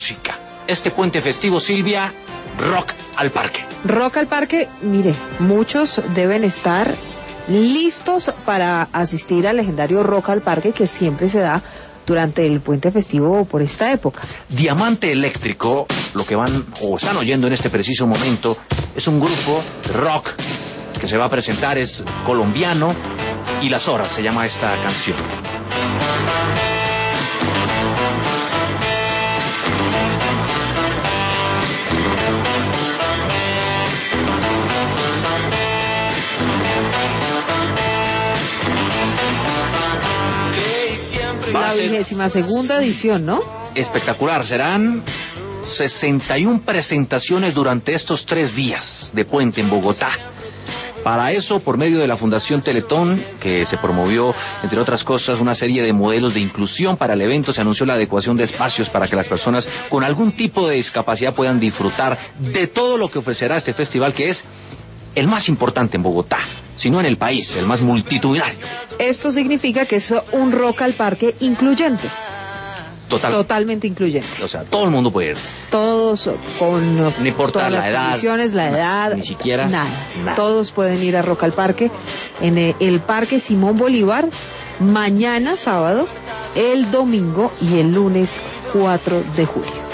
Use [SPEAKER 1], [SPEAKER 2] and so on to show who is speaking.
[SPEAKER 1] música. Este puente festivo, Silvia, Rock al Parque.
[SPEAKER 2] Rock al Parque, mire, muchos deben estar listos para asistir al legendario Rock al Parque que siempre se da durante el puente festivo por esta época.
[SPEAKER 1] Diamante Eléctrico, lo que van o están oyendo en este preciso momento, es un grupo rock que se va a presentar, es colombiano, y Las Horas se llama esta canción.
[SPEAKER 2] La 22ª edición, ¿no?
[SPEAKER 1] Espectacular, serán 61 presentaciones durante estos 3 días de puente en Bogotá. Para eso, por medio de la Fundación Teletón, que se promovió, entre otras cosas, una serie de modelos de inclusión para el evento, se anunció la adecuación de espacios para que las personas con algún tipo de discapacidad puedan disfrutar de todo lo que ofrecerá este festival, que es el más importante en Bogotá, sino en el país, el más multitudinario.
[SPEAKER 2] Esto significa que es un Rock al Parque incluyente. Totalmente incluyente.
[SPEAKER 1] O sea, todo el mundo puede ir.
[SPEAKER 2] Todos con
[SPEAKER 1] no importa
[SPEAKER 2] todas
[SPEAKER 1] la
[SPEAKER 2] las
[SPEAKER 1] edad,
[SPEAKER 2] condiciones, la edad,
[SPEAKER 1] ni siquiera
[SPEAKER 2] nada. Todos pueden ir a Rock al Parque en el Parque Simón Bolívar mañana sábado, el domingo y el lunes 4 de julio.